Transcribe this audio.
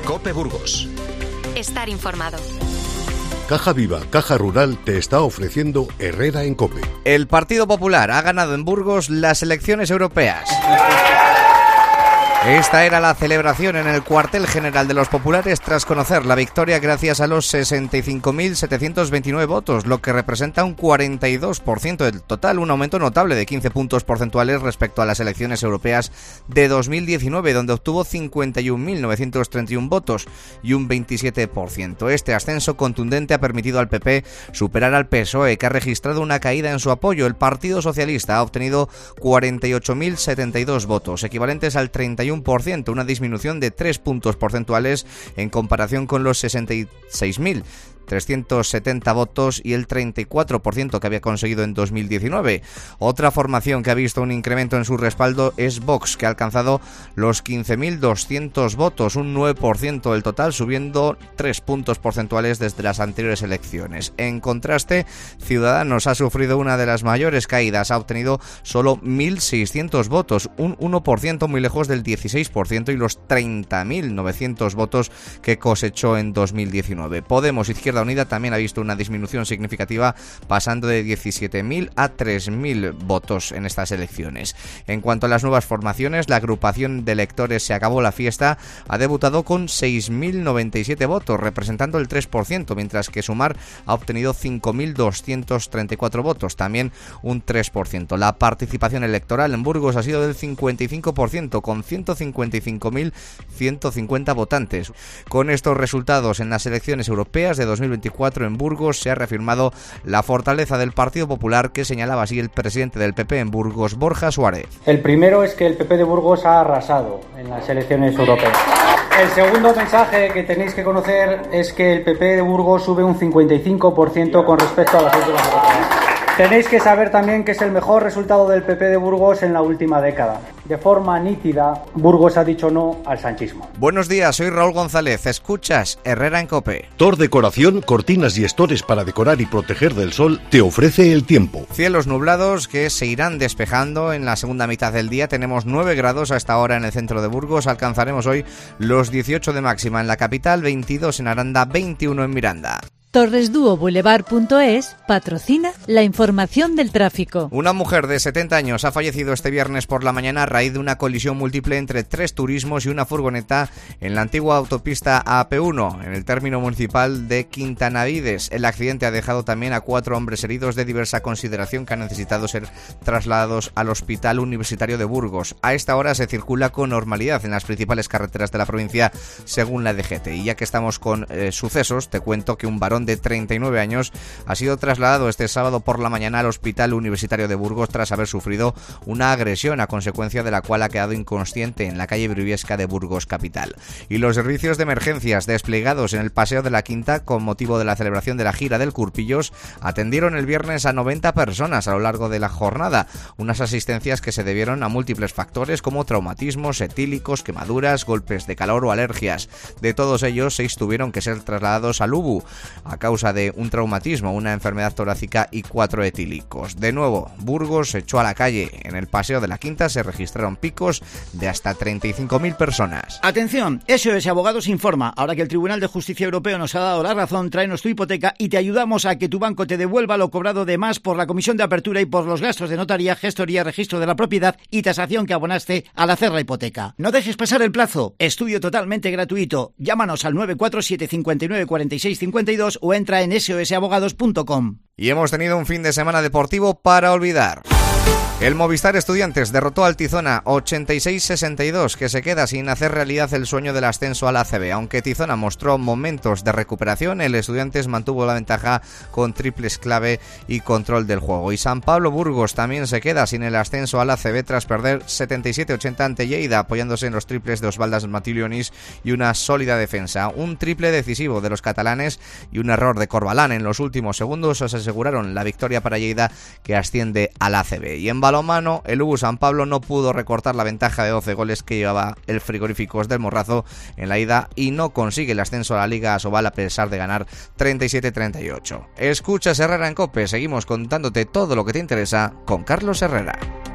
COPE Burgos. Estar informado. Caja Viva, Caja Rural te está ofreciendo Herrera en COPE. El Partido Popular ha ganado en Burgos las elecciones europeas. Esta era la celebración en el cuartel general de los populares tras conocer la victoria gracias a los 65.729 votos, lo que representa un 42% del total, un aumento notable de 15 puntos porcentuales respecto a las elecciones europeas de 2019, donde obtuvo 51.931 votos y un 27%. Este ascenso contundente ha permitido al PP superar al PSOE, que ha registrado una caída en su apoyo. El Partido Socialista ha obtenido 48.072 votos, equivalentes al 31%, una disminución de 3 puntos porcentuales en comparación con los 66.370 votos y el 34% que había conseguido en 2019. Otra formación que ha visto un incremento en su respaldo es Vox, que ha alcanzado los 15.200 votos, un 9% del total, subiendo 3 puntos porcentuales desde las anteriores elecciones. En contraste, Ciudadanos ha sufrido una de las mayores caídas, ha obtenido solo 1.600 votos, un 1% muy lejos del 16% y los 30.900 votos que cosechó en 2019. Podemos, Izquierda Unida, también ha visto una disminución significativa, pasando de 17.000 a 3.000 votos en estas elecciones. En cuanto a las nuevas formaciones, la agrupación de electores Se Acabó la Fiesta ha debutado con 6.097 votos, representando el 3%, mientras que Sumar ha obtenido 5.234 votos, también un 3%. La participación electoral en Burgos ha sido del 55%, con 155.150 votantes. Con estos resultados en las elecciones europeas de 2024 en Burgos se ha reafirmado la fortaleza del Partido Popular, que señalaba así el presidente del PP en Burgos, Borja Suárez. El primero es que el PP de Burgos ha arrasado en las elecciones europeas. El segundo mensaje que tenéis que conocer es que el PP de Burgos sube un 55% con respecto a las últimas elecciones. Tenéis que saber también que es el mejor resultado del PP de Burgos en la última década. De forma nítida, Burgos ha dicho no al sanchismo. Buenos días, soy Raúl González. Escuchas Herrera en COPE. Tor Decoración, cortinas y estores para decorar y proteger del sol, te ofrece el tiempo. Cielos nublados que se irán despejando en la segunda mitad del día. Tenemos 9 grados a esta hora en el centro de Burgos. Alcanzaremos hoy los 18 de máxima en la capital, 22 en Aranda, 21 en Miranda. Torresduoboulevard.es patrocina la información del tráfico. Una mujer de 70 años ha fallecido este viernes por la mañana a raíz de una colisión múltiple entre 3 turismos y una furgoneta en la antigua autopista AP1, en el término municipal de Quintanavides. El accidente ha dejado también a 4 hombres heridos de diversa consideración que han necesitado ser trasladados al Hospital Universitario de Burgos. A esta hora se circula con normalidad en las principales carreteras de la provincia, según la DGT. Y ya que estamos con sucesos, te cuento que un varón de 39 años ha sido trasladado este sábado por la mañana al Hospital Universitario de Burgos tras haber sufrido una agresión, a consecuencia de la cual ha quedado inconsciente en la calle Briviesca de Burgos capital. Y los servicios de emergencias desplegados en el Paseo de la Quinta con motivo de la celebración de la gira del Curpillos atendieron el viernes a 90 personas a lo largo de la jornada, unas asistencias que se debieron a múltiples factores como traumatismos etílicos, quemaduras, golpes de calor o alergias. De todos ellos, 6 tuvieron que ser trasladados al UBU a causa de un traumatismo, una enfermedad torácica y 4 etílicos. De nuevo, Burgos se echó a la calle. En el Paseo de la Quinta se registraron picos de hasta 35.000 personas. Atención, SOS Abogados informa. Ahora que el Tribunal de Justicia Europeo nos ha dado la razón, tráenos tu hipoteca y te ayudamos a que tu banco te devuelva lo cobrado de más por la comisión de apertura y por los gastos de notaría, gestoría, registro de la propiedad y tasación que abonaste al hacer la hipoteca. No dejes pasar el plazo. Estudio totalmente gratuito. Llámanos al 947 59 46 52 o entra en sosabogados.com. Y hemos tenido un fin de semana deportivo para olvidar. El Movistar Estudiantes derrotó al Tizona 86-62, que se queda sin hacer realidad el sueño del ascenso a la ACB. Aunque Tizona mostró momentos de recuperación, el Estudiantes mantuvo la ventaja con triples clave y control del juego. Y San Pablo Burgos también se queda sin el ascenso a la ACB tras perder 77-80 ante Lleida, apoyándose en los triples de Osvaldas Matilionis y una sólida defensa. Un triple decisivo de los catalanes y un error de Corbalán en los últimos segundos os aseguraron la victoria para Lleida, que asciende a la ACB. Y en balonmano, el UBU San Pablo no pudo recortar la ventaja de 12 goles que llevaba el Frigoríficos del Morrazo en la ida y no consigue el ascenso a la Liga Asobal a pesar de ganar 37-38. Escuchas Herrera en COPE, seguimos contándote todo lo que te interesa con Carlos Herrera.